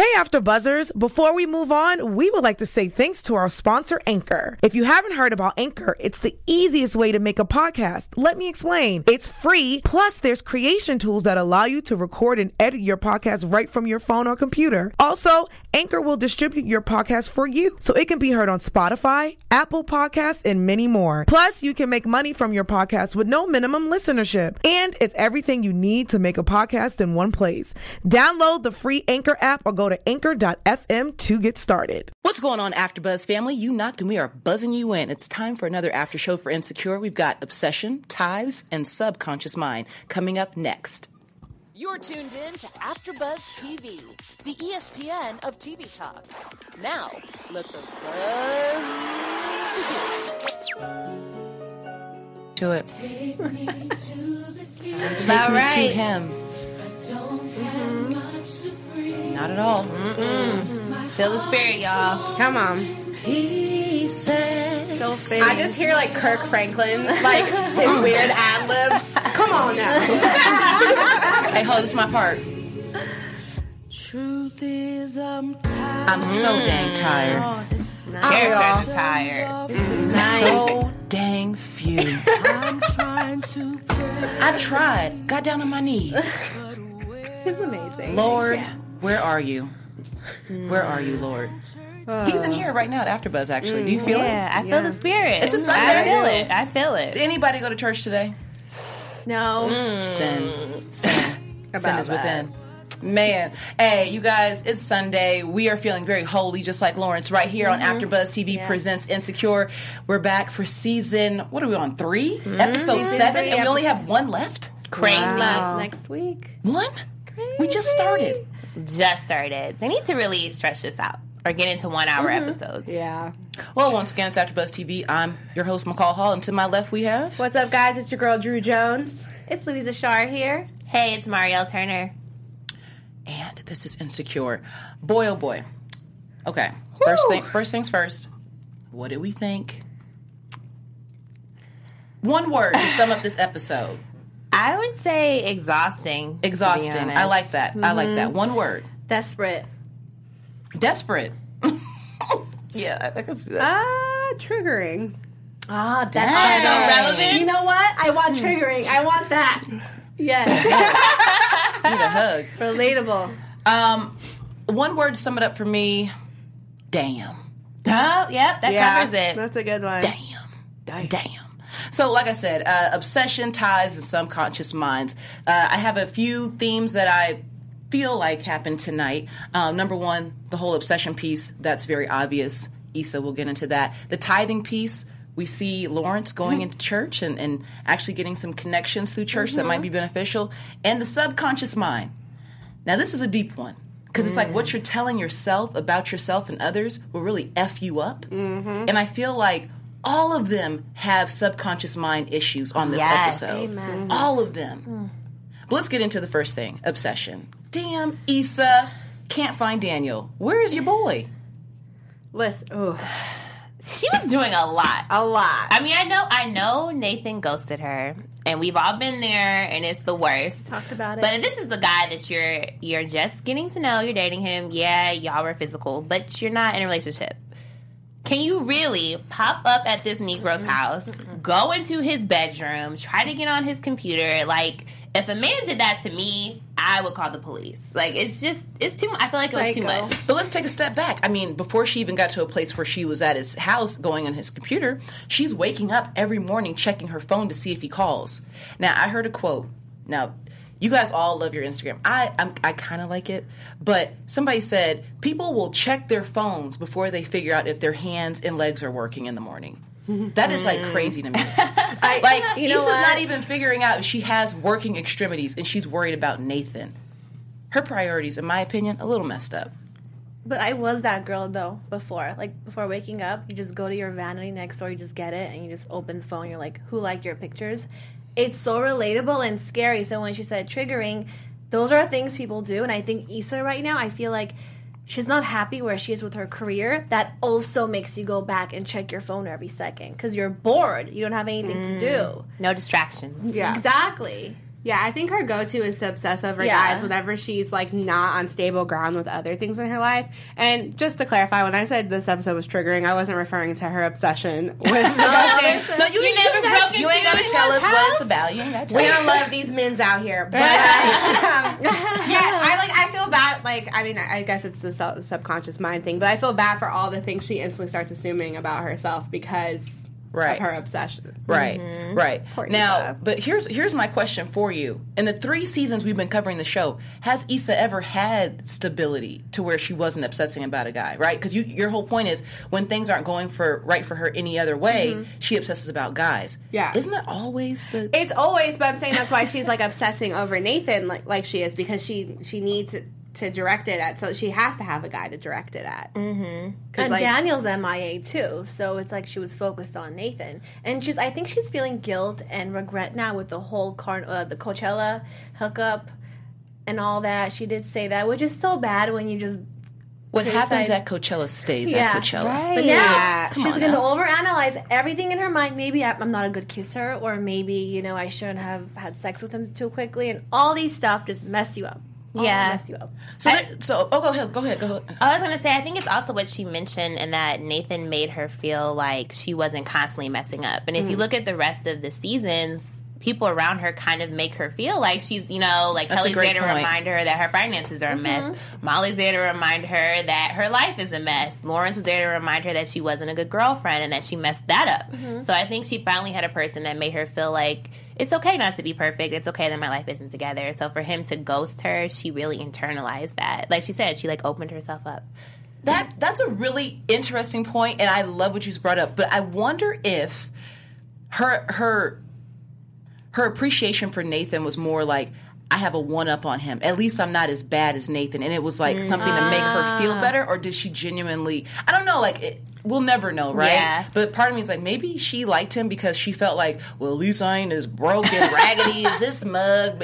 Hey, After Buzzers. Before we move on, we would like to say thanks to our sponsor, Anchor. If you haven't heard about Anchor, it's the easiest way to make a podcast. Let me explain. It's free, plus there's creation tools that allow you to record and edit your podcast right from your phone or computer. Also, Anchor will distribute your podcast for you, so it can be heard on Spotify, Apple Podcasts, and many more. Plus, you can make money from your podcast with no minimum listenership. And it's everything you need to make a podcast in one place. Download the free Anchor app or go to anchor.fm to get started. What's going on, AfterBuzz family? You knocked and we are buzzing you in. It's time for another after show for Insecure. We've got Obsession, Ties, and Subconscious Mind coming up next. You're tuned in to AfterBuzz TV, the ESPN of TV talk. Now, let the buzz begin. To it. Take me to the Take me right. to him. don't have much to breathe. Not at all. Feel the spirit, y'all. Come on. He said. So I just hear like Kirk Franklin, like his weird ad libs. Come on now. Hey, hold, this is my part. Truth is, I'm tired. I'm so dang tired. Oh, this is nice. Characters are tired. So dang few. I'm trying to pray. I've tried. Got down on my knees. He's amazing. Lord, where are you? Where are you, Lord? He's in here right now at AfterBuzz, actually. Do you feel it? Yeah, I feel the spirit. It's a Sunday. I feel it. I feel it. Did anybody go to church today? No. Sin. Sin is within. Man, hey, you guys, it's Sunday. We are feeling very holy, just like Lawrence, right here on AfterBuzz TV presents Insecure. We're back for season, what are we on, 3? Episode 7, and we only have one left? Crazy. Next week. One? We just started. Just started. They need to really stretch this out or get into 1 hour episodes. Yeah. Well, once again, it's AfterBuzz TV. I'm your host, McCall Hall, and to my left we have... What's up, guys? It's your girl, Drew Jones. It's Louisa Shar here. Hey, it's Marielle Turner. And this is Insecure. Boy, oh boy. Okay, first things first. What did we think? One word to sum up this episode. I would say exhausting. Exhausting. To be honest. I like that. I like that. One word. Desperate. Desperate. Yeah, I can see that. Triggering. Ah, Dang. that's so relevant. You know what? I want triggering. I want that. Yes. I need a hug. Relatable. One word to sum it up for me. Damn. Oh, yep, that covers it. That's a good one. Damn. So, like I said, obsession, ties, and subconscious minds. I have a few themes that I feel like happened tonight. Number one, the whole obsession piece. That's very obvious. Issa will get into that. The tithing piece. We see Lawrence going into church and actually getting some connections through church that might be beneficial. And the subconscious mind. Now, this is a deep one. Because it's like what you're telling yourself about yourself and others will really F you up. And I feel like all of them have subconscious mind issues on this episode. Amen. All of them. But let's get into the first thing. Obsession. Damn, Issa. Can't find Daniel. Where is your boy? Listen. Ugh. She was doing a lot. A lot. I mean, I know Nathan ghosted her, and we've all been there, and it's the worst. Talked about it. But if this is a guy that you're just getting to know, you're dating him, yeah, y'all were physical, but you're not in a relationship. Can you really pop up at this Negro's house, go into his bedroom, try to get on his computer? Like, if a man did that to me, I would call the police. Like, it's too much. I feel like it was too much. But let's take a step back. I mean, before she even got to a place where she was at his house going on his computer, she's waking up every morning checking her phone to see if he calls. Now, I heard a quote. Now, you guys all love your Instagram. I kind of like it. But somebody said, people will check their phones before they figure out if their hands and legs are working in the morning. That is like crazy to me. Issa's not even figuring out if she has working extremities and she's worried about Nathan. Her priorities, in my opinion, a little messed up. But I was that girl, though, before. Like, before waking up, you just go to your vanity next door, you just get it, and you just open the phone, you're like, who liked your pictures? It's so relatable and scary. So when she said triggering, those are things people do. And I think Issa right now, I feel like she's not happy where she is with her career. That also makes you go back and check your phone every second because you're bored. You don't have anything to do. No distractions. Yeah. Exactly. Yeah, I think her go-to is to obsess over Yeah. guys whenever she's, like, not on stable ground with other things in her life. And just to clarify, when I said this episode was triggering, I wasn't referring to her obsession with the ghosting. No, you ain't never broke got into to tell us what anyone's it's about. You ain't got to tell We us. don't love these men's out here. But, I feel bad, like, I mean, I guess it's the subconscious mind thing, but I feel bad for all the things she instantly starts assuming about herself because of her obsession. Right, right. Poor Now, Issa. but here's my question for you. In the 3 seasons we've been covering the show, has Issa ever had stability to where she wasn't obsessing about a guy, right? Because your whole point is when things aren't going right for her any other way, she obsesses about guys. Yeah. Isn't that always the... It's always, but I'm saying that's why she's, like, obsessing over Nathan like she is, because she needs to direct it at, so she has to have a guy to direct it at. And like, Daniel's MIA too, so it's like she was focused on Nathan, and I think she's feeling guilt and regret now with the whole the Coachella hookup and all that. She did say that, which is so bad when you just What happens decide- at Coachella stays Yeah, at Coachella. right. But now Yeah. she's going to overanalyze everything in her mind. Maybe I'm not a good kisser, or maybe I shouldn't have had sex with him too quickly, and all these stuff just mess you up. Yeah. Mess you up. Go ahead. I was gonna say, I think it's also what she mentioned, in that Nathan made her feel like she wasn't constantly messing up. And if you look at the rest of the seasons, people around her kind of make her feel like she's, like That's a Kelly's great there to point. remind her that her finances are a mess. Molly's there to remind her that her life is a mess. Lawrence was there to remind her that she wasn't a good girlfriend and that she messed that up. So I think she finally had a person that made her feel like it's okay not to be perfect. It's okay that my life isn't together. So for him to ghost her, she really internalized that. Like she said, she opened herself up. That's a really interesting point, and I love what you just brought up. But I wonder if her appreciation for Nathan was more like, I have a one-up on him. At least I'm not as bad as Nathan. And it was like something to make her feel better, or did she genuinely... I don't know, we'll never know, right? Yeah. But part of me is like, maybe she liked him because she felt like, well, at least I ain't as broke and raggedy as this mug.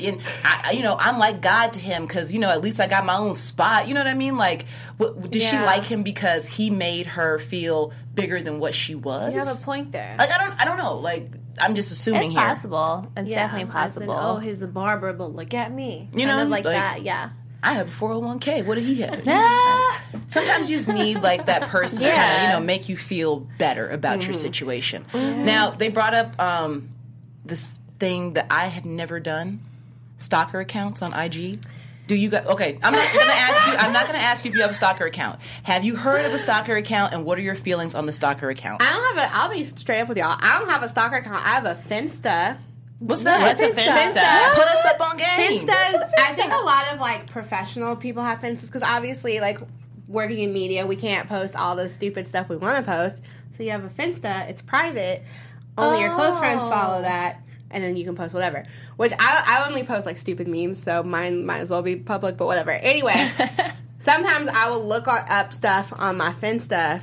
I'm like God to him because, at least I got my own spot. You know what I mean? Like, did she like him because he made her feel bigger than what she was? You have a point there. Like, I don't know. Like, I'm just assuming It's here. possible. It's definitely as in, possible. he's the barber, but look at me. You Kind know, of like like- that, yeah. I have a 401k. What did he have? Sometimes you just need that person to kind of make you feel better about your situation. Now they brought up this thing that I have never done: stalker accounts on IG. Do you guys? Okay, I'm not going to ask you. I'm not going to ask you if you have a stalker account. Have you heard of a stalker account, and what are your feelings on the stalker account? I'll be straight up with y'all. I don't have a stalker account. I have a Finsta. What's that? What's a Finsta? Put us up on game. Finstas, I think a lot of professional people have Finstas because obviously working in media, we can't post all the stupid stuff we want to post. So you have a Finsta, it's private. Only your close friends follow that, and then you can post whatever. Which I only post stupid memes, so mine might as well be public, but whatever. Anyway, sometimes I will look up stuff on my Finsta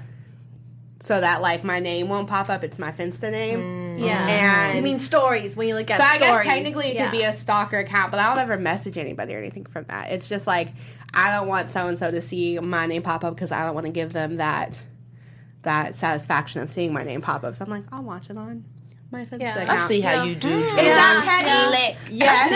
so that my name won't pop up. It's my Finsta name. Yeah. And you mean stories, when you look at so I stories. guess technically it could be a stalker account, but I'll never message anybody or anything from that. It's just I don't want so-and-so to see my name pop up because I don't want to give them that satisfaction of seeing my name pop up. So I'm I'll watch it on my Finsta account. I see how you do. Drew. Is that petty? Slick. Yes.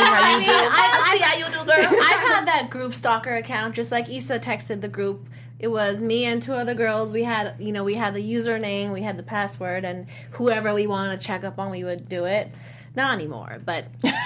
I see how you do, girl. I've had that group stalker account, just like Issa texted the group. It was me and 2 other girls. We had, the username, we had the password, and whoever we wanted to check up on, we would do it. Not anymore, but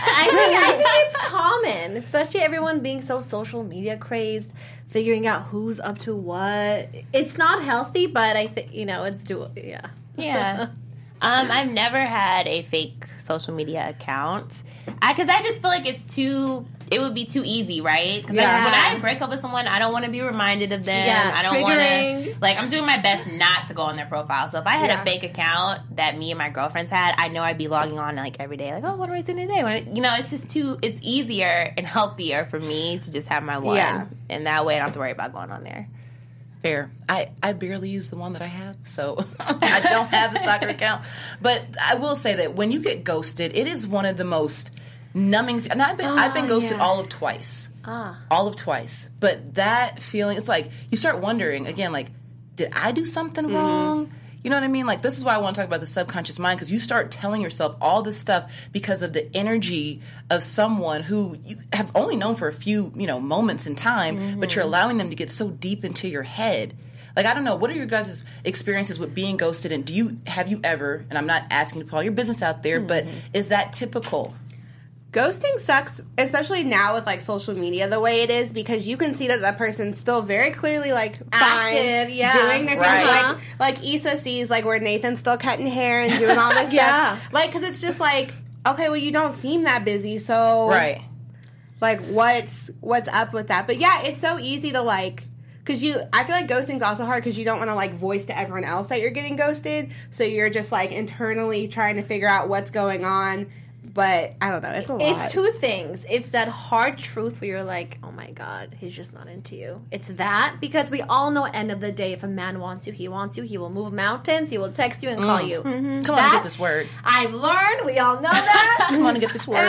I think it's common, especially everyone being so social media crazed, figuring out who's up to what. It's not healthy, but I think, it's doable. Yeah. Yeah. I've never had a fake social media account because I just feel like it would be too easy, right? Because when I break up with someone, I don't want to be reminded of them. Yeah, I don't want triggering. to, I'm doing my best not to go on their profile. So if I had a fake account that me and my girlfriends had, I know I'd be logging on every day, what am I doing today? It's just it's easier and healthier for me to just have my one. Yeah. And that way I don't have to worry about going on there. Fair. I barely use the one that I have, so I don't have a stalker account. But I will say that when you get ghosted, it is one of the most numbing. And I've been ghosted all of twice. All of twice. But that feeling, it's you start wondering again, did I do something wrong? You know what I mean? Like, this is why I want to talk about the subconscious mind, because you start telling yourself all this stuff because of the energy of someone who you have only known for a few, moments in time, but you're allowing them to get so deep into your head. Like, I don't know, what are your guys' experiences with being ghosted, and have you ever, and I'm not asking you to put all your business out there, but is that typical? Ghosting sucks, especially now with like social media the way it is, because you can see that person's still very clearly like Active, doing their Right. things. Like Issa sees like where Nathan's still cutting hair and doing all this Yeah. stuff. Like, because it's just like, okay, well, you don't seem that busy, so Right. like what's up with that? But yeah, it's so easy to like. Because I feel like ghosting's also hard because you don't want to, like, voice to everyone else that you're getting ghosted. So you're just, like, internally trying to figure out what's going on. But, I don't know, it's a lot. It's two things. It's that hard truth where you're like, oh my God, he's just not into you. It's that, because we all know at the end of the day, if a man wants you, he wants you. He will move mountains. He will text you and call you. Come on, get this word. I've learned. We all know that. Come on and get this word.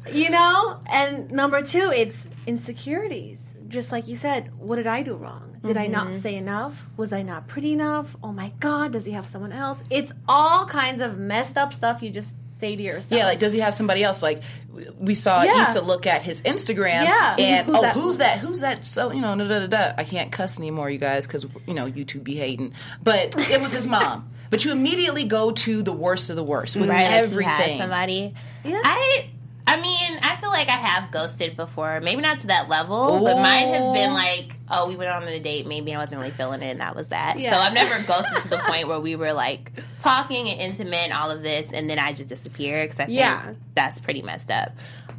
And, and number two, it's insecurities. Just like you said, what did I do wrong? Did I not say enough? Was I not pretty enough? Oh my God, does he have someone else? It's all kinds of messed up stuff you just say to yourself. Yeah, like, does he have somebody else? Like, we saw Issa look at his Instagram, and who's that? Who's that? So, I can't cuss anymore, you guys, because, YouTube be hating. But it was his mom. But you immediately go to the worst of the worst with everything. Like, he has somebody. Yeah. I mean, I feel like I have ghosted before. Maybe not to that level, but mine has been like, we went on a date, maybe I wasn't really feeling it, and that was that. Yeah. So I've never ghosted to the point where we were like talking and intimate and all of this, and then I just disappeared, because I think that's pretty messed up.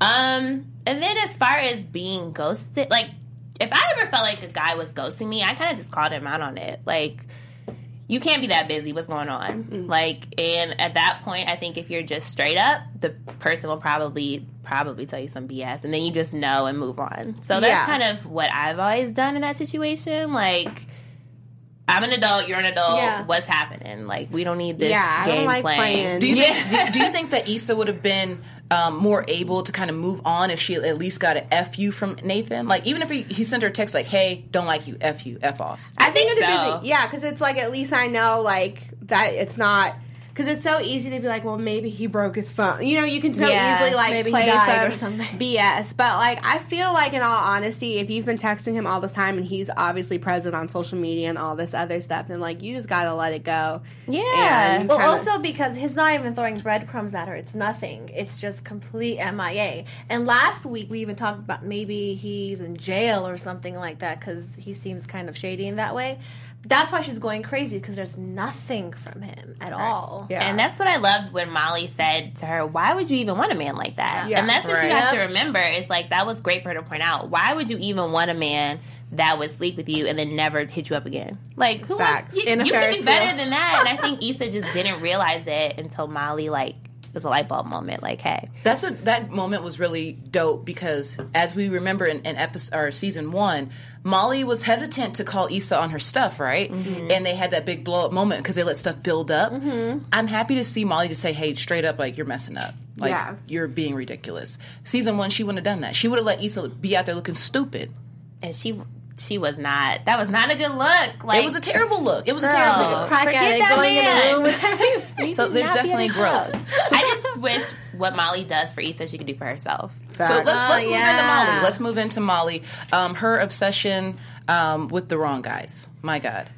And then as far as being ghosted, like, if I ever felt like a guy was ghosting me, I kind of just called him out on it. Like, you can't be that busy. What's going on? Like, and at that point, I think if you're just straight up, the person will probably tell you some BS, and then you just know and move on. So that's kind of what I've always done in that situation. Like, I'm an adult, you're an adult. Yeah. What's happening? Like, we don't need this I game don't like playing. playing. Do you think that Issa would have been more able to kind of move on if she at least got an F you from Nathan? Like, even if he sent her a text like, hey, don't like you, F off. I think it'd so. be because it's like, at least I know like that it's not. Because it's so easy to be like, well, maybe he broke his phone. You can so easily, like, maybe play he died some or something. BS. But, like, I feel like, in all honesty, if you've been texting him all the time and he's obviously present on social media and all this other stuff, then, like, you just gotta let it go. Yeah. And Well, kinda- also because he's not even throwing breadcrumbs at her. It's nothing. It's just complete MIA. And last week we even talked about maybe he's in jail or something like that, because he seems kind of shady in that way. That's why she's going crazy, because there's nothing from him at all. Yeah. And that's what I loved when Molly said to her, why would you even want a man like that? Yeah. And that's what you Right. have to remember. Is like, that was great for her to point out. Why would you even want a man that would sleep with you and then never hit you up again? Like, who Facts. wants, In a you can Ferris be better wheel. than that. And I think Issa just didn't realize it until Molly, like, it was a light bulb moment. Like, hey. That moment was really dope, because as we remember in episode or season 1, Molly was hesitant to call Issa on her stuff, right? And they had that big blow up moment because they let stuff build up. I'm happy to see Molly just say, hey, straight up, like, you're messing up. Like, you're being ridiculous. Season 1, she wouldn't have done that. She would have let Issa be out there looking stupid. And she was not. That was not a good look. Like, It was a terrible look. It was a girl, terrible look. Crack forget at it, that going in man. the room with everything. So there's definitely growth. I just wish what Molly does for Issa, she could do for herself. So let's move into yeah. Molly. Let's move into Molly. Her obsession with the wrong guys. My God.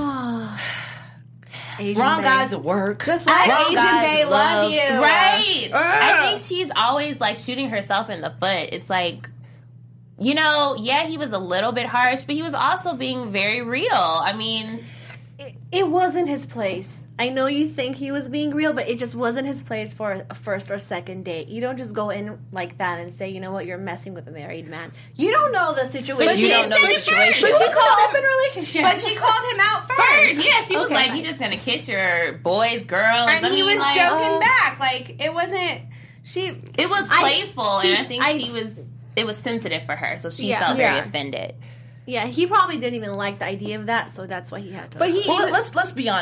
Asian Wrong babe. guys at work. Just like Wrong Asian guys Bay at love you. Right. I think she's always like shooting herself in the foot. It's like, he was a little bit harsh, but he was also being very real. I mean, It wasn't his place. I know you think he was being real, but it just wasn't his place for a first or second date. You don't just go in like that and say, you know what, you're messing with a married man. You don't know the situation. But you don't know the situation. But she called open relationship. But she called him out first. yeah, she was Okay, like, fine. "You just gonna kiss your boys, girls?" And he was like, joking back. Like, it wasn't... It was playful, and I think I- she was. It was sensitive for her, so she Yeah. felt very Yeah. offended. Yeah, he probably didn't even like the idea of that, so that's why he had to. But Well, let's be honest.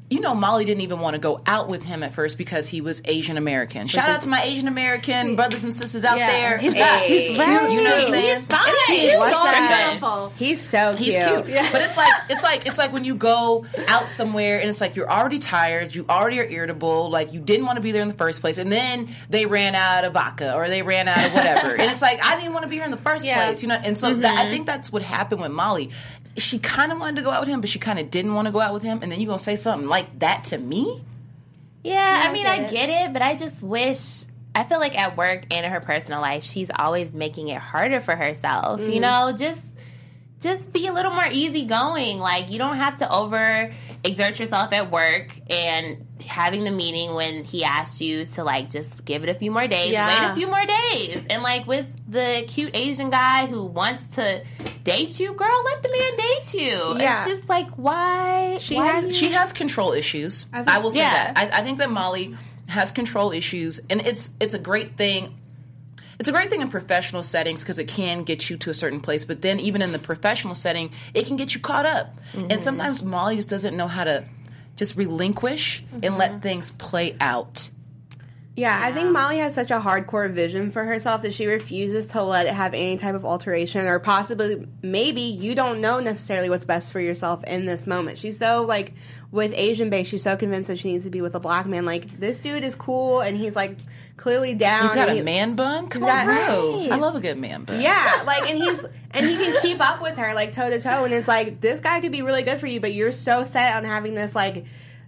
Molly didn't even want to go out with him at first because he was Asian American. Shout out to my Asian American brothers and sisters out there. He's You know what I'm saying? He's fine. He's What's so that? beautiful. He's so cute. He's cute. But it's like when you go out somewhere and it's like you're already tired, you already are irritable, like you didn't want to be there in the first place, and then they ran out of vodka or they ran out of whatever. And it's like, I didn't want to be here in the first place, And so I think that's what happened with Molly. She kind of wanted to go out with him, but she kind of didn't want to go out with him. And then you're going to say something like that to me? Yeah, I mean, I get it, but I just wish... I feel like at work and in her personal life, she's always making it harder for herself. You know, just be a little more easygoing. Like, you don't have to overexert yourself at work and having the meeting when he asked you to, like, just give it a few more days. Yeah. Wait a few more days. And, like, with the cute Asian guy who wants to date you, girl, let the man date you. Yeah. It's just like, why? She has control issues. I will say that. I think that Molly has control issues, and it's a great thing. It's a great thing in professional settings because it can get you to a certain place, but then even in the professional setting, it can get you caught up. And sometimes Molly just doesn't know how to just relinquish and let things play out. Yeah, I think Molly has such a hardcore vision for herself that she refuses to let it have any type of alteration, or possibly, maybe, you don't know necessarily what's best for yourself in this moment. She's so, like, with Asian base, she's so convinced that she needs to be with a black man. Like, this dude is cool, and he's, like, clearly down. He's got a man bun? Come on, bro. I love a good man bun. Yeah, like, and he can keep up with her, like, toe to toe, and it's like, this guy could be really good for you, but you're so set on having this, like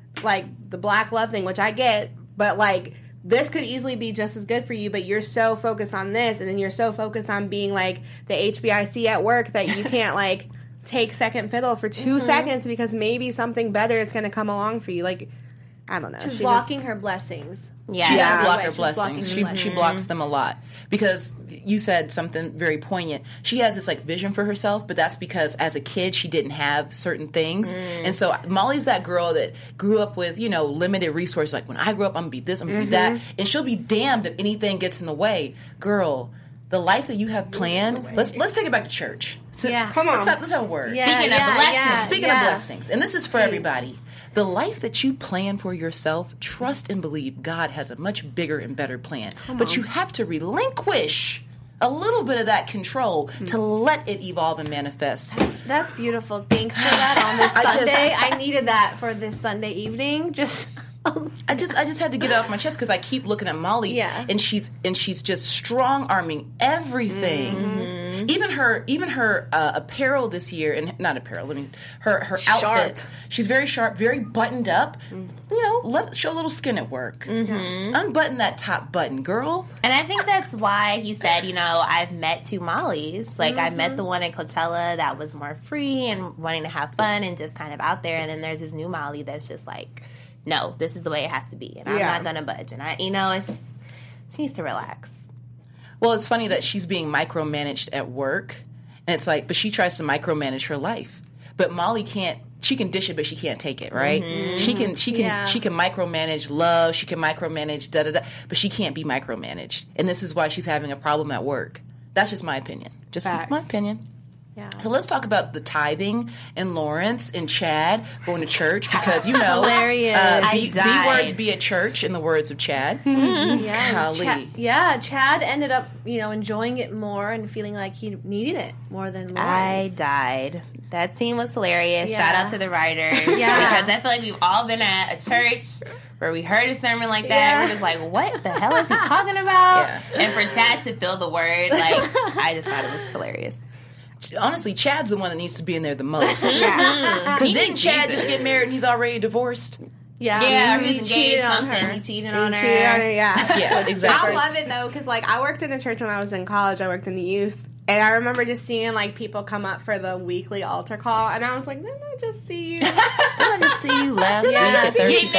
the black love thing, which I get, but, like, this could easily be just as good for you, but you're so focused on this, and then you're so focused on being, like, the HBIC at work that you can't, like, take second fiddle for 2 seconds because maybe something better is going to come along for you. Like, I don't know. She's blocking her blessings. Yeah. She does Yeah. block her She's blocking blessings. her She blocks them a lot. Because you said something very poignant. She has this, like, vision for herself, but that's because as a kid she didn't have certain things. And so Molly's that girl that grew up with, limited resources. Like, when I grow up, I'm going to be this, I'm going to be that. And she'll be damned if anything gets in the way. Girl, the life that you have planned, let's take it back to church. So, Come on. Let's have a word. Speaking of blessings. Speaking of blessings, and this is for everybody, the life that you plan for yourself, trust and believe God has a much bigger and better plan. But you have to relinquish a little bit of that control to let it evolve and manifest. That's beautiful. Thanks for that on this Sunday. I needed that for this Sunday evening. I just had to get it off my chest because I keep looking at Molly, and she's just strong arming everything. Even her apparel this year, and not apparel. Her outfits. She's very sharp, very buttoned up. Show a little skin at work. Unbutton that top button, girl. And I think that's why he said, I've met two Mollys. Like, I met the one at Coachella that was more free and wanting to have fun and just kind of out there. And then there's this new Molly that's just like, no, this is the way it has to be. And I'm not going to budge. And it's just, she needs to relax. Well, it's funny that she's being micromanaged at work. And it's like, but she tries to micromanage her life. But Molly can't. She can dish it, but she can't take it, right? She can micromanage love. She can micromanage da-da-da. But she can't be micromanaged. And this is why she's having a problem at work. That's just my opinion. Just my opinion. Yeah. So let's talk about the tithing and Lawrence and Chad going to church because, Hilarious. B words be at church in the words of Chad. Golly. Chad ended up, enjoying it more and feeling like he needed it more than Lawrence. I died. That scene was hilarious. Yeah. Shout out to the writers. Yeah. Because I feel like we've all been at a church where we heard a sermon like that. And we're just like, what the hell is he talking about? Yeah. And for Chad to feel the word, I just thought it was hilarious. Honestly, Chad's the one that needs to be in there the most. Because didn't Chad just get married and he's already divorced? Yeah, he was engaged something. He cheated on her. Yeah, exactly. I love it, though, because, I worked in the church when I was in college. I worked in the youth. And I remember just seeing, people come up for the weekly altar call. And I was like, didn't I just see you? Didn't I just see you last week at Thursday?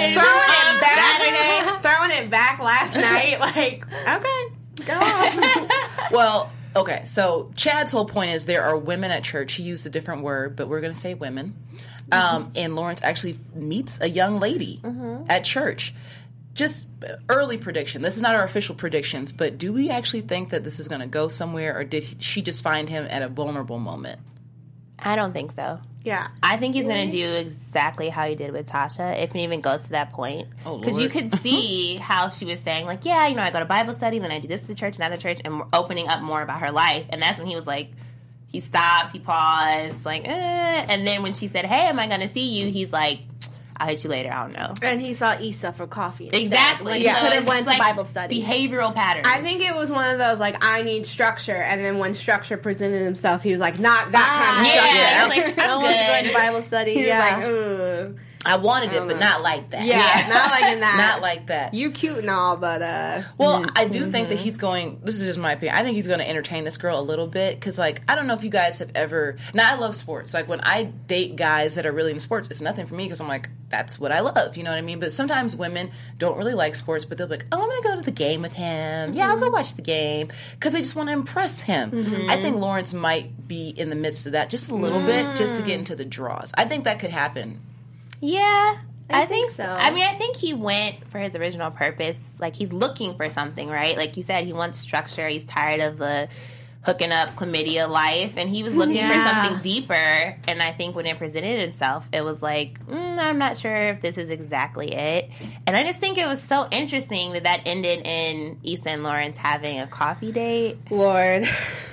Throwing it back last night. Okay, go on. Well, okay, so Chad's whole point is there are women at church. He used a different word, but we're going to say women. And Lawrence actually meets a young lady at church. Just early prediction. This is not our official predictions, but do we actually think that this is going to go somewhere, or did she just find him at a vulnerable moment? I don't think so. Yeah. I think he's going to do exactly how he did with Tasha, if it even goes to that point. Oh, Because you Lord. could see how she was saying, like, yeah, I go to Bible study, then I do this at the church and that at the church, and opening up more about her life. And that's when he was like, he stops, he paused, like, and then when she said, hey, am I going to see you? He's like, I'll hit you later, I don't know. And he saw Issa for coffee. instead. Exactly. Like, So he could have it's went to like Bible study. Behavioral patterns. I think it was one of those, like, I need structure. And then when structure presented himself, he was like, not that kind of structure. yeah, Yeah. like, no I'm one's going good. to Bible study. He was Yeah. like, ugh. I wanted it, but not like that. Yeah, not like in that. Not like that. You cute and all, but Well, I do think that he's going. This is just my opinion. I think he's going to entertain this girl a little bit because, like, I don't know if you guys have ever. Now, I love sports. Like when I date guys that are really into sports, it's nothing for me because I'm like, that's what I love. You know what I mean? But sometimes women don't really like sports, but they'll be like, oh, I'm going to go to the game with him. Yeah, I'll go watch the game because they just want to impress him. I think Lawrence might be in the midst of that just a little bit, just to get into the draws. I think that could happen. Yeah, I think so. I mean, I think he went for his original purpose. Like, he's looking for something, right? Like you said, he wants structure. He's tired of the hooking up chlamydia life, and he was looking for something deeper. And I think when it presented itself, it was like, I'm not sure if this is exactly it. And I just think it was so interesting that ended in Issa and Lawrence having a coffee date. Lord.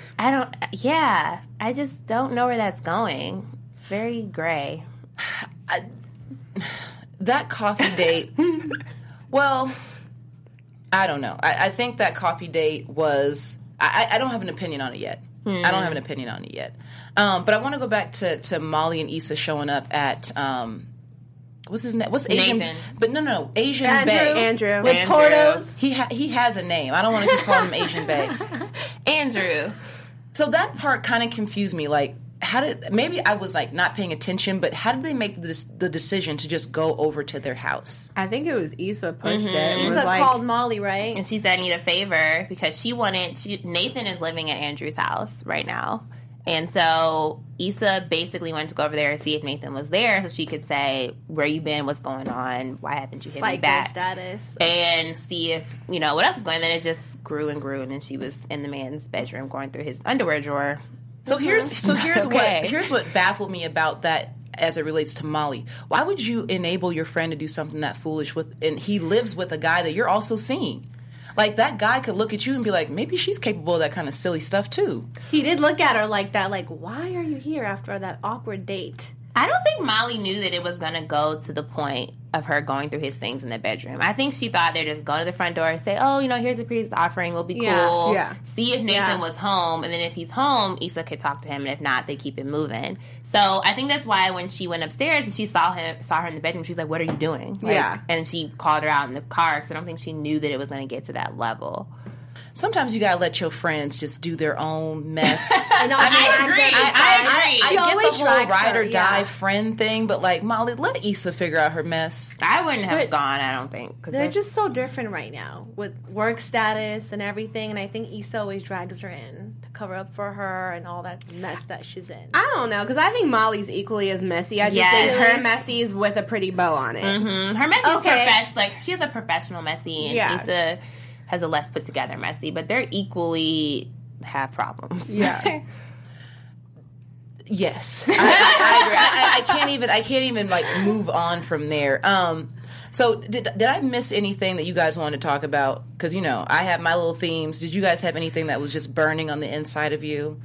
I just don't know where that's going. It's very gray. That coffee date, well, I don't know. I think that coffee date was, I don't have an opinion on it yet. I don't have an opinion on it yet. But I want to go back to Molly and Issa showing up at, what's his name? What's Asian? Nathan. But no, Asian Andrew. Bay. Andrew. With Portos. He has a name. I don't want to keep calling him Asian Bay. Andrew. So that part kind of confused me. Like, maybe I was like not paying attention, but how did they make the decision to just go over to their house? I think it was Issa pushed it. It was Issa like, called Molly, right? And she said, I need a favor because Nathan is living at Andrew's house right now. And so Issa basically wanted to go over there and see if Nathan was there so she could say, where you been, what's going on, why haven't you hit me Psycho back? status. And see if, what else is going on. Then it just grew and grew, and then she was in the man's bedroom going through his underwear drawer. So here's Okay. what baffled me about that as it relates to Molly. Why would you enable your friend to do something that foolish and he lives with a guy that you're also seeing? Like, that guy could look at you and be like, maybe she's capable of that kind of silly stuff too. He did look at her like that, like, why are you here after that awkward date? I don't think Molly knew that it was going to go to the point of her going through his things in the bedroom. I think she thought they'd just go to the front door and say, oh, here's a peace offering, we'll be cool. Yeah. See if Nathan was home, and then if he's home, Issa could talk to him, and if not, they keep it moving. So I think that's why when she went upstairs and she saw her in the bedroom, she's like, what are you doing? And she called her out in the car because I don't think she knew that it was going to get to that level. Sometimes you gotta let your friends just do their own mess. I know. I agree. I She get always the whole drags ride her, or die yeah. friend thing, but like, Molly, let Issa figure out her mess. I wouldn't have gone, I don't think. Cause They're just so different right now with work status and everything, and I think Issa always drags her in to cover up for her and all that mess that she's in. I don't know, because I think Molly's equally as messy. I just Yes. think her messy is with a pretty bow on it. Her messy is Okay. professional. Like, she has a professional messy, and Yeah. Issa has a less put together messy, but they're equally have problems. Yeah. Yes, I agree. I can't even like move on from there. So did I miss anything that you guys wanted to talk about? Because I have my little themes. Did you guys have anything that was just burning on the inside of you?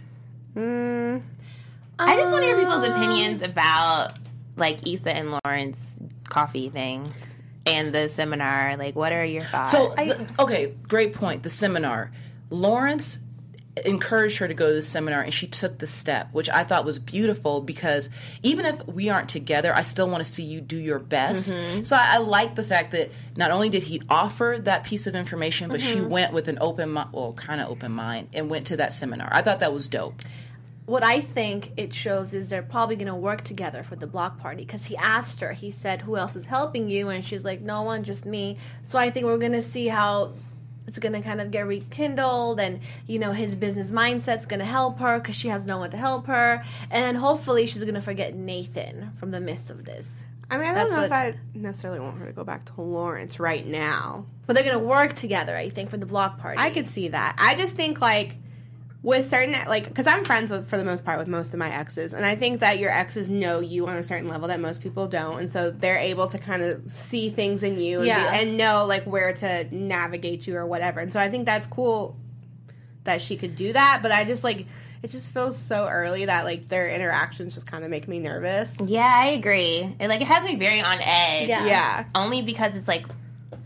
I just want to hear people's opinions about like Issa and Lawrence coffee thing and the seminar. Like, what are your thoughts? So, okay, great point. The seminar. Lawrence encouraged her to go to the seminar, and she took the step, which I thought was beautiful because even if we aren't together, I still want to see you do your best. So I like the fact that not only did he offer that piece of information, but she went with an kind of open mind and went to that seminar. I thought that was dope. What I think it shows is they're probably going to work together for the block party, because he asked her, he said, who else is helping you? And she's like, no one, just me. So I think we're going to see how it's going to kind of get rekindled, and his business mindset's going to help her because she has no one to help her, and then hopefully she's going to forget Nathan from the midst of this. I mean, I That's don't know what- if I necessarily want her to go back to Lawrence right now. But they're going to work together, I think, for the block party. I could see that. I just think, like, with certain, like, because I'm friends with, for the most part, with most of my exes, and I think that your exes know you on a certain level that most people don't, and so they're able to kind of see things in you and know, like, where to navigate you or whatever. And so I think that's cool that she could do that, but I just, like, it just feels so early that, like, their interactions just kind of make me nervous. Yeah, I agree. It has me very on edge. Yeah. Only because it's, like,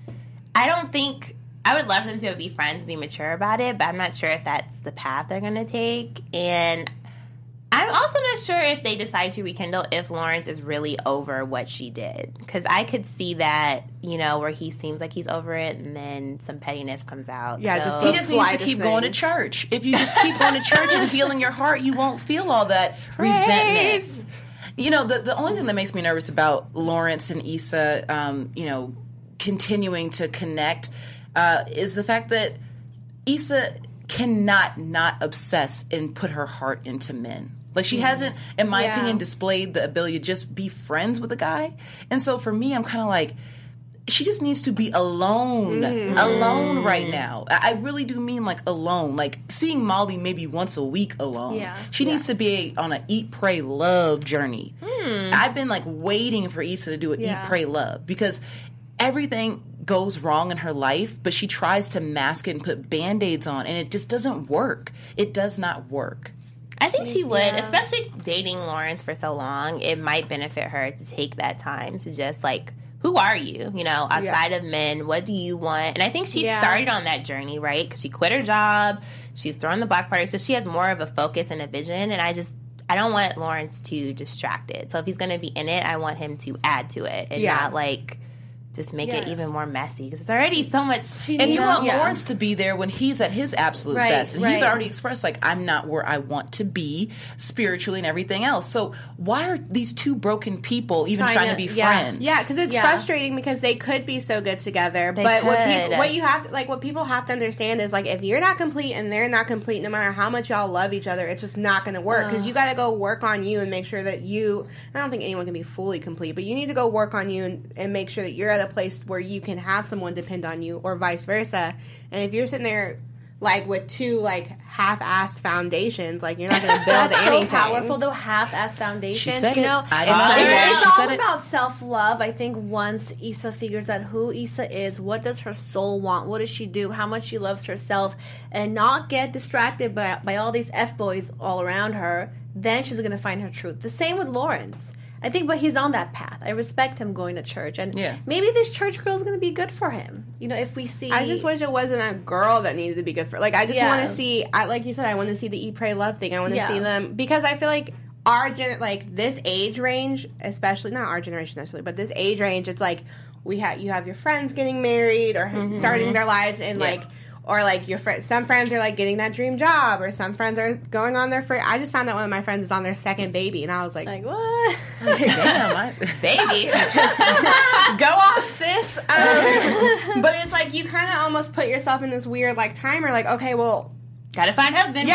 I don't think... I would love them to be friends, be mature about it, but I'm not sure if that's the path they're going to take. And I'm also not sure if they decide to rekindle if Lawrence is really over what she did. Because I could see that, where he seems like he's over it and then some pettiness comes out. Yeah, so. He just needs to keep going to church. If you just keep going to church and healing your heart, you won't feel all that resentment. The only thing that makes me nervous about Lawrence and Issa, continuing to connect is the fact that Issa cannot not obsess and put her heart into men. Like, she hasn't, in my opinion, displayed the ability to just be friends with a guy. And so for me, I'm kind of like, she just needs to be alone right now. I really do mean, like, alone. Like, seeing Molly maybe once a week alone. Yeah. She needs to be on an eat, pray, love journey. I've been, like, waiting for Issa to do an eat, pray, love, because everything goes wrong in her life, but she tries to mask it and put Band-Aids on, and it just doesn't work. It does not work. I think she would, especially dating Lawrence for so long. It might benefit her to take that time to just, like, who are you? Outside of men, what do you want? And I think she started on that journey, right? Because she quit her job, she's thrown the block party, so she has more of a focus and a vision, and I don't want Lawrence to distract it. So if he's going to be in it, I want him to add to it and not, like, just make it even more messy, because it's already so much. And you want Lawrence to be there when he's at his absolute best. And he's already expressed, like, I'm not where I want to be spiritually and everything else. So why are these two broken people even trying to be friends? Yeah, because it's frustrating, because they could be so good together. But what people have to understand is, like, if you're not complete and they're not complete, no matter how much y'all love each other, it's just not going to work. Because you got to go work on you and make sure that I don't think anyone can be fully complete, but you need to go work on you and make sure that you're at a place where you can have someone depend on you, or vice versa. And if you're sitting there, like, with two, like, half-assed foundations, like, you're not going to build anything. So powerful, though, half-assed foundations. She said it. It's all about self-love. I think once Issa figures out who Issa is, what does her soul want, what does she do, how much she loves herself, and not get distracted by all these F-boys all around her, then she's going to find her truth. The same with Lawrence. I think, but he's on that path. I respect him going to church, and maybe this church girl is going to be good for him. If we see, I just wish it wasn't a girl that needed to be good for. Like, I just want to see. Like you said, I want to see the eat, pray, love thing. I want to see them, because I feel like this age range, especially not our generation necessarily, but this age range, it's like you have your friends getting married or starting their lives, and like. Or, like, some friends are, like, getting that dream job, or some friends are going on their first. I just found out one of my friends is on their second baby, and I was like what? Damn, baby. Go off, sis. But it's like you kind of almost put yourself in this weird, like, timer, like, okay, well, gotta find husband.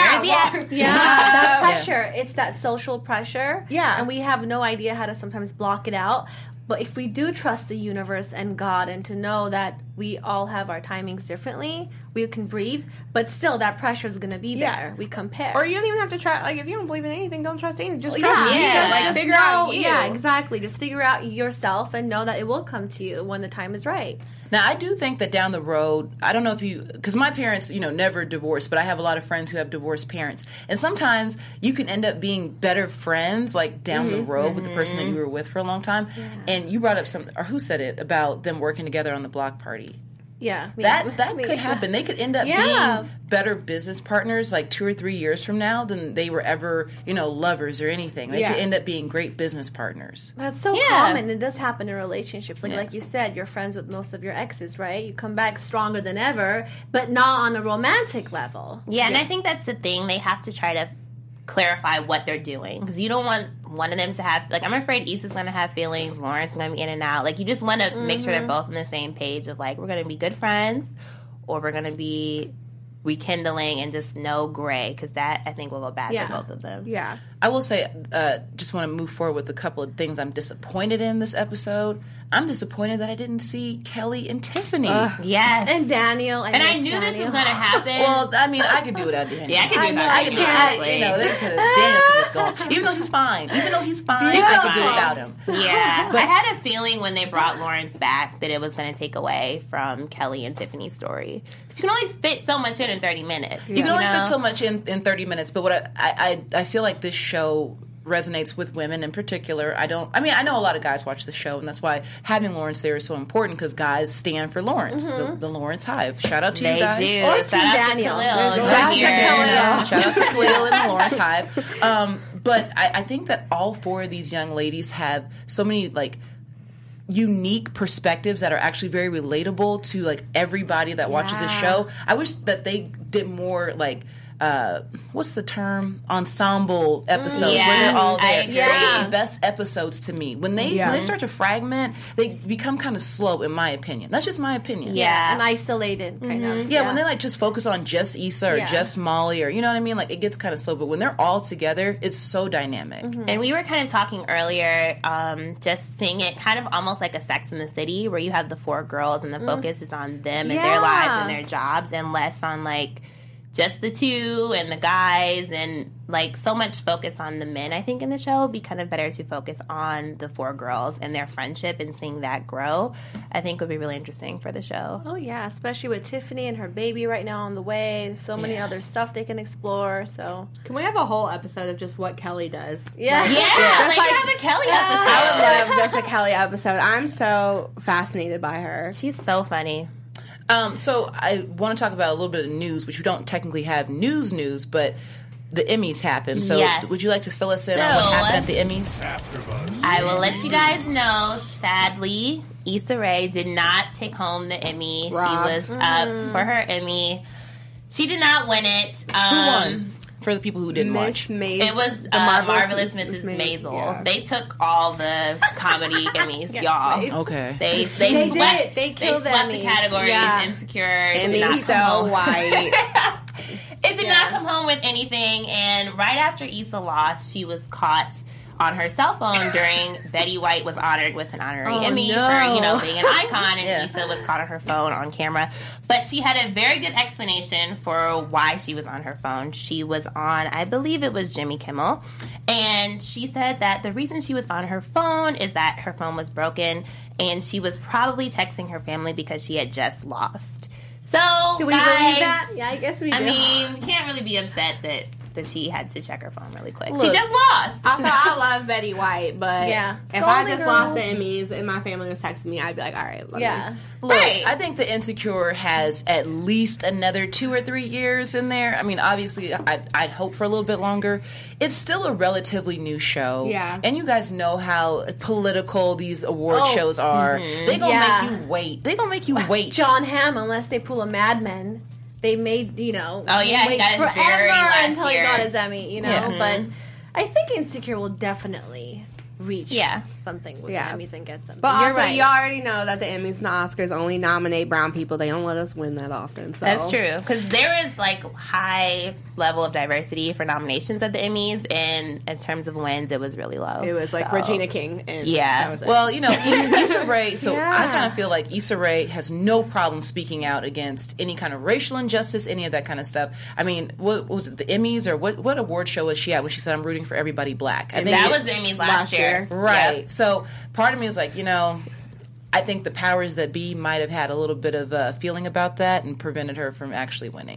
That pressure. It's that social pressure. Yeah. And we have no idea how to sometimes block it out. But if we do trust the universe and God, and to know that we all have our timings differently, we can breathe, but still that pressure is going to be there. We compare. Or you don't even have to try, like, if you don't believe in anything, don't trust anything. Just trust you. Like, figure out you. Yeah, exactly. Just figure out yourself and know that it will come to you when the time is right. Now, I do think that down the road, I don't know if because my parents, never divorced, but I have a lot of friends who have divorced parents. And sometimes you can end up being better friends, like, down the road with the person that you were with for a long time. Yeah. And you brought up or who said it, about them working together on the block party. Yeah. That could happen. They could end up being better business partners, like 2 or 3 years from now, than they were ever, lovers or anything. They could end up being great business partners. That's so common. It does happen in relationships. Like you said, you're friends with most of your exes, right? You come back stronger than ever, but not on a romantic level. Yeah, and I think that's the thing. They have to try to clarify what they're doing, because you don't want one of them to have, like, I'm afraid Issa's going to have feelings, Lawrence is going to be in and out. Like, you just want to make sure they're both on the same page of, like, we're going to be good friends, or we're going to be rekindling, and just no gray, because that, I think, will go bad for both of them. Yeah. I will say, just want to move forward with a couple of things I'm disappointed in this episode. I'm disappointed that I didn't see Kelly and Tiffany. Yes. And Daniel. And I knew this was going to happen. Well, I mean, I could do it at the end. Yeah, I could do it. I could do it. You know, Daniel could just go. Even though he's fine, I could do without him. Yeah, but I had a feeling when they brought Lawrence back that it was going to take away from Kelly and Tiffany's story. Because you can only fit so much in 30 minutes. You can only fit so much in 30 minutes. But what I feel like this show resonates with women in particular. I know a lot of guys watch the show, and that's why having Lawrence there is so important, because guys stand for Lawrence, the Lawrence Hive. Shout out to you guys. Do. Or Shout out Daniel. to Khalil. Shout out to Khalil and the Lawrence Hive. But I think that all four of these young ladies have so many like unique perspectives that are actually very relatable to like everybody that watches the show. I wish that they did more like what's the term? Ensemble episodes where they're all there. Those are the best episodes to me. When they start to fragment, they become kind of slow, in my opinion. That's just my opinion. Yeah, and isolated kind of. Yeah, when they like just focus on just Issa or just Molly, or you know what I mean, like it gets kind of slow. But when they're all together, it's so dynamic. And we were kind of talking earlier, just seeing it kind of almost like a Sex in the City, where you have the four girls and the focus is on them and their lives and their jobs, and less on like just the two and the guys, and like so much focus on the men. I think in the show would be kind of better to focus on the four girls and their friendship and seeing that grow. I think would be really interesting for the show. Oh yeah, especially with Tiffany and her baby right now on the way. There's so many other stuff they can explore. So can we have a whole episode of just what Kelly does? Yeah, let's have a Kelly episode. I would love just a Kelly episode. I'm so fascinated by her. She's so funny. So I want to talk about a little bit of news, which we don't technically have news, but the Emmys happened. So would you like to fill us in on what happened at the Emmys? I will let you guys know, sadly, Issa Rae did not take home the Emmy. Rob. She was up for her Emmy. She did not win it. Who won? For the people who didn't watch. It was Marvelous Mrs. Maisel. Yeah. They took all the comedy Emmys, y'all. Okay. They swept, they killed the categories. Insecure. Emmy so white. It did not come home with anything, and right after Issa lost, she was caught on her cell phone during Betty White was honored with an honorary Emmy for being an icon, and Issa was caught on her phone on camera. But she had a very good explanation for why she was on her phone. She was on, I believe it was Jimmy Kimmel, and she said that the reason she was on her phone is that her phone was broken, and she was probably texting her family because she had just lost. So, do we believe that? Yeah, I guess we do. I mean, you can't really be upset that she had to check her phone really quick. Look, she just lost. Also, I love Betty White, but if I just lost the girls. Emmys and my family was texting me, I'd be like, all right, let me. Look, I think the Insecure has at least another 2 or 3 years in there. I mean, obviously, I'd hope for a little bit longer. It's still a relatively new show. Yeah. And you guys know how political these award shows are. They're going to make you wait. They're going to make you wait. John Hamm, unless they pull a Mad Men. They made, wait he got his forever very last until year. he got his Emmy, But I think Insecure will definitely reach something with the Emmys and get something. But also, you already know that the Emmys and the Oscars only nominate brown people. They don't let us win that often. So. That's true. Because there is, high level of diversity for nominations at the Emmys, and in terms of wins, it was really low. It was Regina King. And that was it. Well, Issa Rae, I kind of feel like Issa Rae has no problem speaking out against any kind of racial injustice, any of that kind of stuff. I mean, what was it, the Emmys, or what award show was she at when she said, I'm rooting for everybody black? I think that was the Emmys last year. Right. Yep. So part of me is like, I think the powers that be might have had a little bit of a feeling about that and prevented her from actually winning.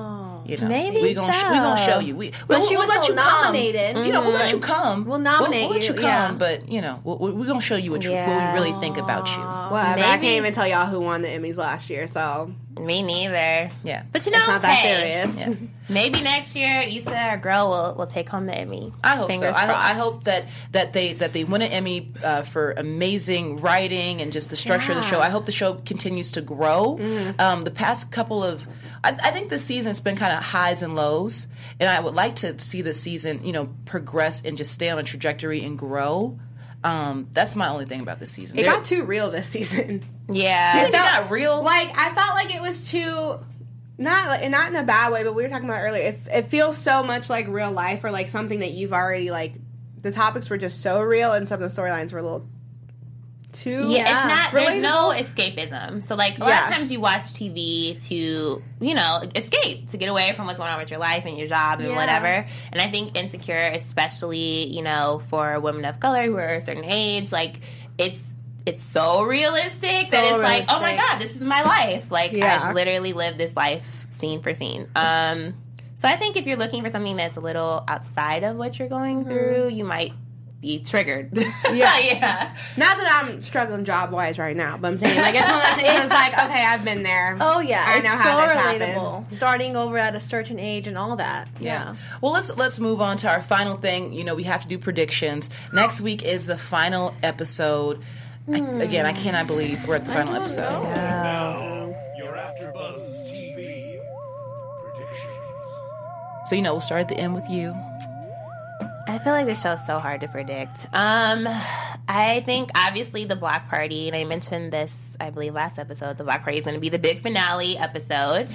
Maybe we're gonna show you. We'll let you nominated. Come. We'll let you come. We'll nominate we'll let you come, but we're gonna show you what we really think about you. Well, I can't even tell y'all who won the Emmys last year, so me neither. Yeah, but it's not that serious. Yeah. Maybe next year, Issa, our girl, will take home the Emmy. I hope Fingers so. crossed. I hope that they win an Emmy for amazing writing and just the structure of the show. I hope the show continues to grow. The past couple of, I think this season's been kind of highs and lows, and I would like to see the season, progress and just stay on a trajectory and grow. That's my only thing about this season. It got too real this season. Yeah, it got real. I felt like it was too not in a bad way, but we were talking about earlier. It feels so much like real life, or like something that you've already like. The topics were just so real, and some of the storylines were a little too. Yeah, it's not. There's relatable. no escapism. So like a lot of times you watch TV to escape, to get away from what's going on with your life and your job and whatever. And I think Insecure, especially for women of color who are a certain age, like it's so realistic that it's like, oh my God, this is my life. Like I literally lived this life scene for scene. So I think if you're looking for something that's a little outside of what you're going through, you might be triggered. Yeah. Not that I'm struggling job-wise right now, but I'm saying, like, it's one of those things that's like, okay, I've been there. Oh, yeah. I know how this relatable. happens. Starting over at a certain age and all that. Yeah. Well, let's move on to our final thing. We have to do predictions. Next week is the final episode. Again, I cannot believe we're at the final episode. Now, your AfterBuzz TV predictions. So, we'll start at the end with you. I feel like the show's so hard to predict. I think, obviously, the Block Party, and I mentioned this, I believe, last episode, the Block Party is going to be the big finale episode.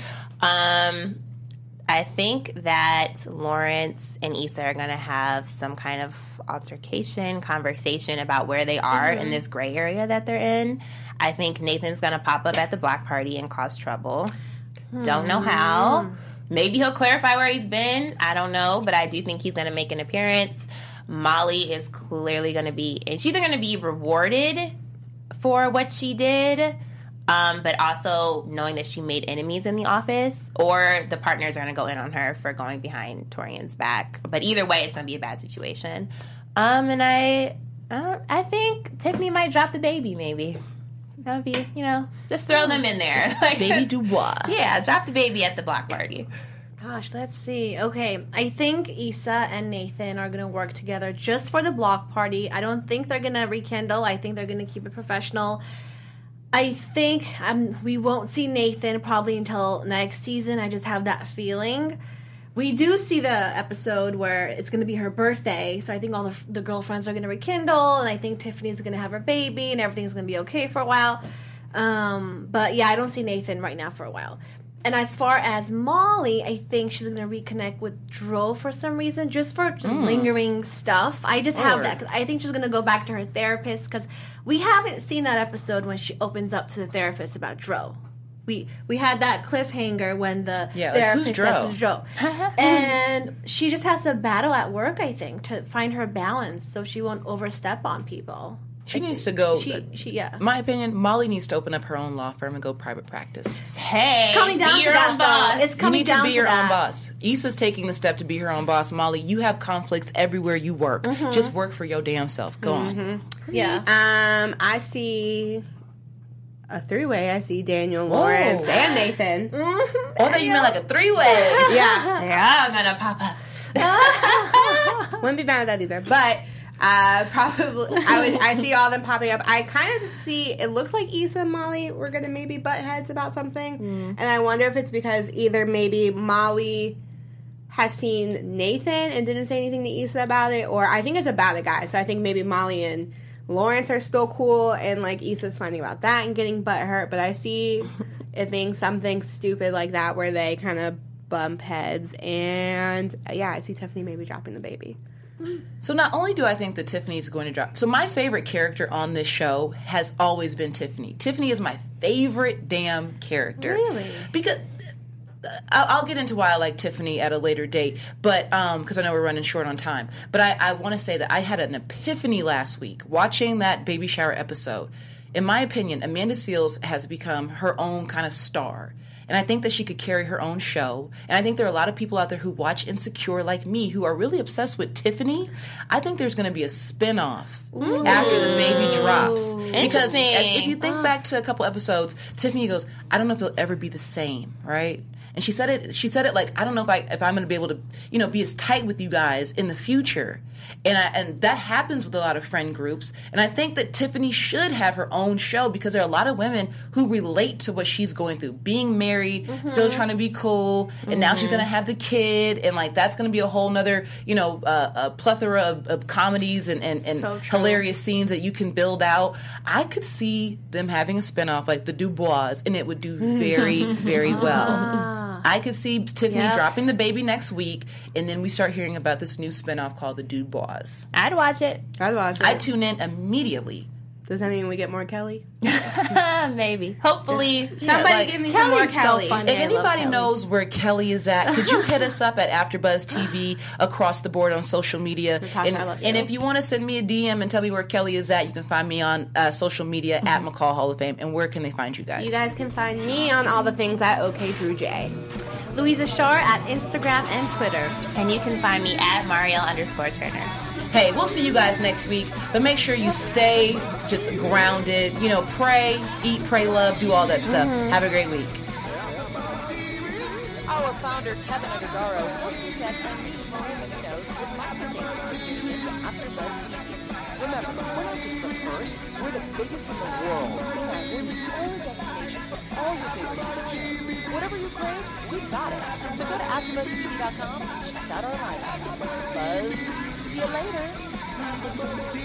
I think that Lawrence and Issa are going to have some kind of altercation, conversation about where they are in this gray area that they're in. I think Nathan's going to pop up at the Block Party and cause trouble. Don't know how. Maybe he'll clarify where he's been. I don't know, but I do think he's going to make an appearance. Molly is clearly going to be, and she's either going to be rewarded for what she did, but also knowing that she made enemies in the office, or the partners are going to go in on her for going behind Torian's back. But either way, it's going to be a bad situation. And I think Tiffany might drop the baby, maybe. That would be, just throw them in there. Like, Baby Dubois. Yeah, drop the baby at the Block Party. Gosh, let's see. Okay, I think Issa and Nathan are going to work together just for the Block Party. I don't think they're going to rekindle. I think they're going to keep it professional. I think we won't see Nathan probably until next season. I just have that feeling. We do see the episode where it's going to be her birthday, so I think all the girlfriends are going to rekindle, and I think Tiffany's going to have her baby, and everything's going to be okay for a while. But yeah, I don't see Nathan right now for a while. And as far as Molly, I think she's going to reconnect with Dro for some reason, just for lingering stuff. I just have that. 'Cause I think she's going to go back to her therapist, because we haven't seen that episode when she opens up to the therapist about Dro. We had that cliffhanger when the therapist says Dro. And she just has to battle at work, I think, to find her balance so she won't overstep on people. She needs to go. Yeah. My opinion, Molly needs to open up her own law firm and go private practice. Hey, coming down be to your that, own boss. It's You coming need to down be to your that. own boss. Issa's taking the step to be her own boss. Molly, you have conflicts everywhere you work. Just work for your damn self. Go on. Yeah. I see a three-way. I see Daniel, Lawrence, and Nathan. Oh, that you meant like a three-way. Yeah. Yeah, I'm gonna pop up. Wouldn't be mad at that either. But probably, I see all them popping up. I kind of see, it looks like Issa and Molly were going to maybe butt heads about something. And I wonder if it's because either maybe Molly has seen Nathan and didn't say anything to Issa about it, or I think it's about a guy. So I think maybe Molly and Lawrence are still cool, and like Issa's finding about that and getting butt hurt. But I see it being something stupid like that where they kind of bump heads. And yeah, I see Tiffany maybe dropping the baby. So not only do I think that Tiffany is going to drop... So my favorite character on this show has always been Tiffany. Tiffany is my favorite damn character. Really? Because... I'll get into why I like Tiffany at a later date, but because I know we're running short on time. But I want to say that I had an epiphany last week watching that baby shower episode. In my opinion, Amanda Seales has become her own kind of star. And I think that she could carry her own show. And I think there are a lot of people out there who watch Insecure like me who are really obsessed with Tiffany. I think there's going to be a spinoff after the baby drops. Because if you think back to a couple episodes, Tiffany goes, I don't know if it'll ever be the same, right? And she said it like, I don't know if I'm going to be able to, be as tight with you guys in the future. And that happens with a lot of friend groups. And I think that Tiffany should have her own show because there are a lot of women who relate to what she's going through. Being married, still trying to be cool, and now she's going to have the kid. And, like, that's going to be a whole nother, a plethora of comedies and So hilarious scenes that you can build out. I could see them having a spinoff like The Dubois, and it would do very, very well. I could see Tiffany Yep. dropping the baby next week, and then we start hearing about this new spinoff called The Dubois. I'd watch it. I'd watch it. I tune in immediately. Does that mean we get more Kelly? Maybe. Hopefully. Somebody like, give me some more Kelly's so Kelly. funny. If I love anybody Kelly. knows where Kelly is at, could you hit us up at AfterBuzz TV across the board on social media? Natasha, I love you. And if you want to send me a DM and tell me where Kelly is at, you can find me on social media at McCall Hall of Fame. And where can they find you guys? You guys can find me on all the things at OK Drew J. Louisa Shore at Instagram and Twitter. And you can find me at Mariel_Turner. Hey, we'll see you guys next week, but make sure you stay just grounded. You know, pray, eat, pray, love, do all that stuff. Have a great week. Our founder, Kevin Undergaro, Phil Svitek, and me, Maria Menounos, would like to thank you for tuning into AfterBuzz TV. Remember, we're not just the first, we're the biggest in the world. And we're the only destination for all your favorite TV shows. Whatever you crave, we've got it. So go to AfterBuzzTV.com and check out our lineup. Buzz, see you later.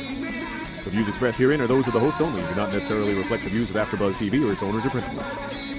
The views expressed herein are those of the hosts only and do not necessarily reflect the views of AfterBuzz TV or its owners or principals.